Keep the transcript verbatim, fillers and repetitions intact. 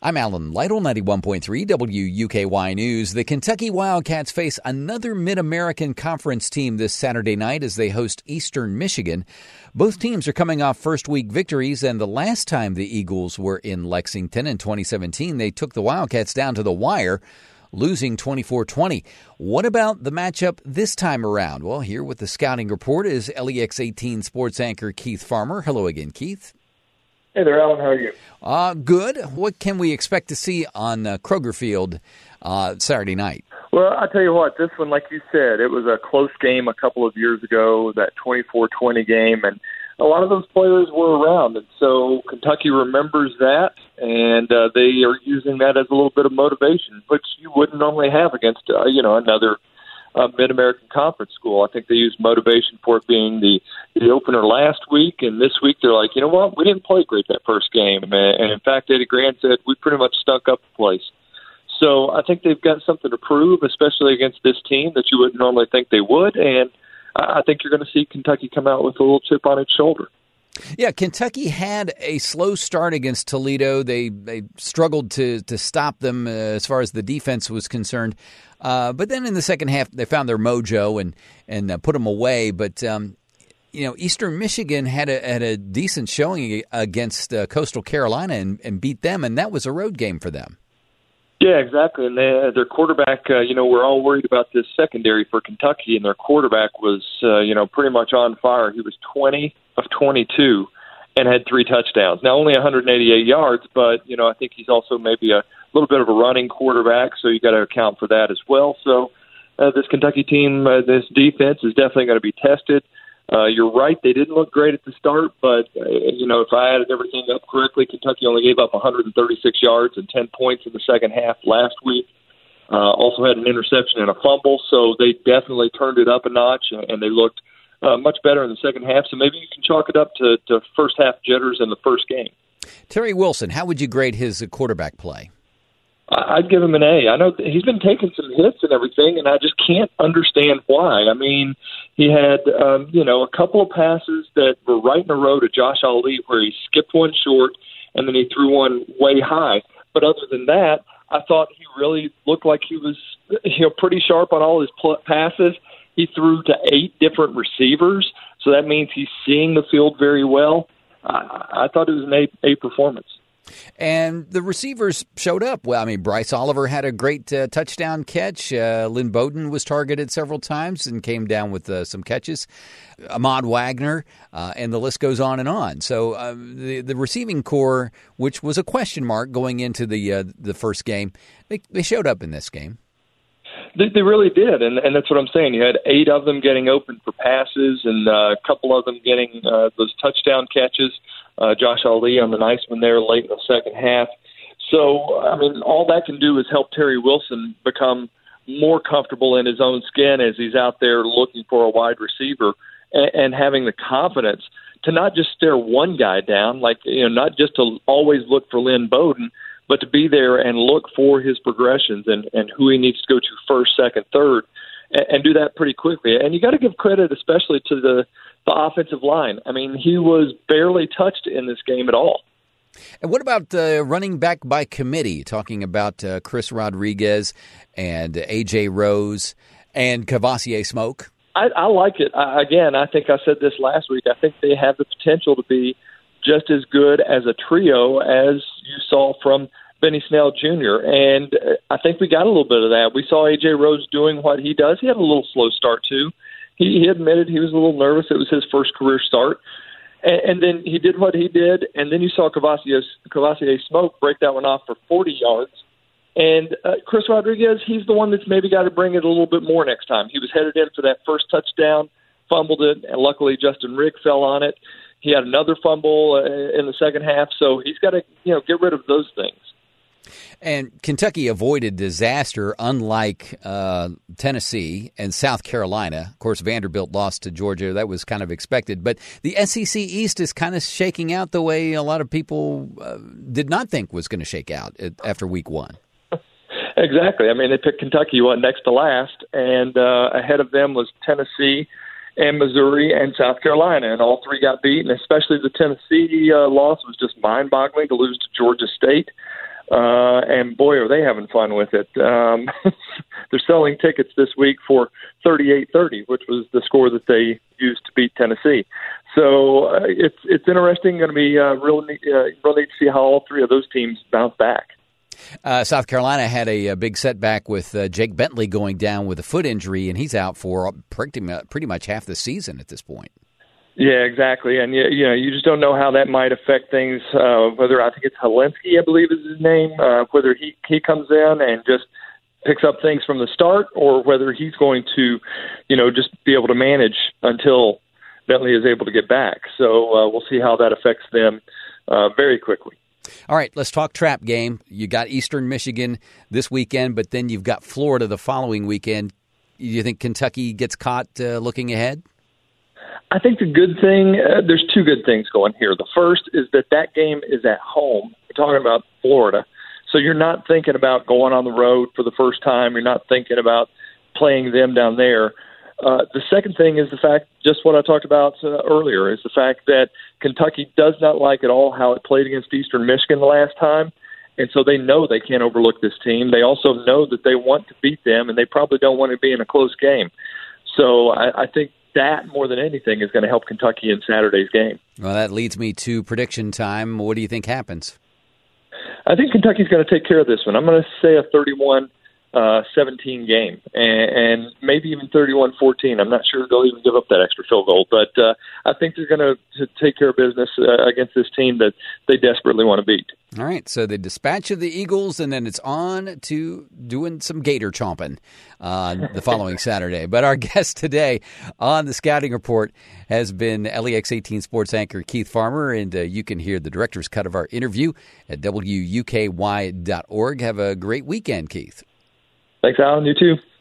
I'm Alan Lytle, ninety-one point three W U K Y News. The Kentucky Wildcats face another Mid-American Conference team this Saturday night as they host Eastern Michigan. Both teams are coming off first-week victories, and the last time the Eagles were in Lexington in twenty seventeen, they took the Wildcats down to the wire, losing twenty-four twenty. What about the matchup this time around? Well, here with the scouting report is L E X eighteen sports anchor Keith Farmer. Hello again, Keith. Hey there, Alan. How are you? Uh, good. What can we expect to see on uh, Kroger Field uh, Saturday night? Well, I tell you what, this one, like you said, it was a close game a couple of years ago, that twenty-four twenty game, and a lot of those players were around, and so Kentucky remembers that, and uh, they are using that as a little bit of motivation, which you wouldn't normally have against, uh, you know, another uh, Mid-American Conference school. I think they used motivation for it being the, the opener last week, and this week they're like, you know what, we didn't play great that first game, and, and in fact, Eddie Grant said we pretty much stunk up the place. So I think they've got something to prove, especially against this team that you wouldn't normally think they would, and I think you're going to see Kentucky come out with a little chip on its shoulder. Yeah, Kentucky had a slow start against Toledo. They they struggled to to stop them uh, as far as the defense was concerned. Uh, but then in the second half, they found their mojo and and uh, put them away. But um, you know, Eastern Michigan had a had a decent showing against uh, Coastal Carolina and, and beat them, and that was a road game for them. Yeah, exactly. And they, their quarterback, uh, you know, we're all worried about this secondary for Kentucky, and their quarterback was, uh, you know, pretty much on fire. He was twenty of twenty-two and had three touchdowns. Now, only one hundred eighty-eight yards, but, you know, I think he's also maybe a little bit of a running quarterback, so you got to account for that as well. So uh, this Kentucky team, uh, this defense is definitely going to be tested. Uh, you're right, they didn't look great at the start, but, uh, you know, if I added everything up correctly, Kentucky only gave up one hundred thirty-six yards and ten points in the second half last week. Uh, also had an interception and a fumble, so they definitely turned it up a notch, and they looked uh, much better in the second half. So maybe you can chalk it up to, to first half jitters in the first game. Terry Wilson, how would you grade his quarterback play? I'd give him an A. I know he's been taking some hits and everything, and I just can't understand why. I mean, he had, um, you know, a couple of passes that were right in a row to Josh Ali where he skipped one short and then he threw one way high. But other than that, I thought he really looked like he was, you know, pretty sharp on all his pl- passes. He threw to eight different receivers, so that means he's seeing the field very well. I, I thought it was an A, A performance. And the receivers showed up. Well, I mean, Bryce Oliver had a great uh, touchdown catch. Uh, Lynn Bowden was targeted several times and came down with uh, some catches. Ahmad Wagner, uh, and the list goes on and on. So uh, the the receiving core, which was a question mark going into the uh, the first game, they, they showed up in this game. They, they really did, and, and that's what I'm saying. You had eight of them getting open for passes and uh, a couple of them getting uh, those touchdown catches. Uh, Josh Ali on the nice one there late in the second half. So, I mean, all that can do is help Terry Wilson become more comfortable in his own skin as he's out there looking for a wide receiver and, and having the confidence to not just stare one guy down, like, you know, not just to always look for Lynn Bowden, but to be there and look for his progressions and, and who he needs to go to first, second, third, and, and do that pretty quickly. And you got to give credit especially to the the offensive line. I mean, he was barely touched in this game at all. And what about uh, running back by committee, talking about uh, Chris Rodriguez and A J Rose and Kavosiey Smoke? I, I like it. I, again, I think I said this last week. I think they have the potential to be just as good as a trio as you saw from Benny Snell Junior And I think we got a little bit of that. We saw A J Rose doing what he does. He had a little slow start, too. He, he admitted he was a little nervous. It was his first career start. And, and then he did what he did, and then you saw Kavosiey, Kavosiey Smoke break that one off for forty yards. And uh, Chris Rodriguez, he's the one that's maybe got to bring it a little bit more next time. He was headed in for that first touchdown, fumbled it, and luckily Justin Rick fell on it. He had another fumble uh, in the second half, so he's got to, you know, get rid of those things. And Kentucky avoided disaster, unlike uh, Tennessee and South Carolina. Of course, Vanderbilt lost to Georgia. That was kind of expected. But the S E C East is kind of shaking out the way a lot of people uh, did not think was going to shake out after week one. Exactly. I mean, they picked Kentucky, what, next to last, and uh, ahead of them was Tennessee and Missouri and South Carolina, and all three got beat, and especially the Tennessee uh, loss was just mind-boggling to lose to Georgia State. Uh, and boy, are they having fun with it. Um, they're selling tickets this week for thirty-eight thirty, which was the score that they used to beat Tennessee. So uh, it's it's interesting. Going to be uh, real neat, uh, real neat to see how all three of those teams bounce back. Uh, South Carolina had a, a big setback with uh, Jake Bentley going down with a foot injury, and he's out for pretty much, pretty much half the season at this point. Yeah, exactly. And, you, you know, you just don't know how that might affect things, uh, whether I think it's Helensky, I believe is his name, uh, whether he, he comes in and just picks up things from the start or whether he's going to, you know, just be able to manage until Bentley is able to get back. So uh, we'll see how that affects them uh, very quickly. All right, let's talk trap game. You got Eastern Michigan this weekend, but then you've got Florida the following weekend. Do you think Kentucky gets caught uh, looking ahead? I think the good thing, uh, there's two good things going here. The first is that that game is at home. We're talking about Florida. So you're not thinking about going on the road for the first time. You're not thinking about playing them down there. Uh, the second thing is the fact, just what I talked about uh, earlier, is the fact that Kentucky does not like at all how it played against Eastern Michigan the last time. And so they know they can't overlook this team. They also know that they want to beat them, and they probably don't want to be in a close game. So I, I think that, more than anything, is going to help Kentucky in Saturday's game. Well, that leads me to prediction time. What do you think happens? I think Kentucky's going to take care of this one. I'm going to say a thirty-one seventeen game, and, and maybe even thirty-one fourteen. I'm not sure they'll even give up that extra field goal, but uh, I think they're going to take care of business uh, against this team that they desperately want to beat. All right, so the dispatch of the Eagles, and then it's on to doing some gator chomping uh, the following Saturday. But our guest today on the Scouting Report has been L E X eighteen sports anchor Keith Farmer, and uh, you can hear the director's cut of our interview at W U K Y dot org. Have a great weekend, Keith. Thanks, Alan. You too.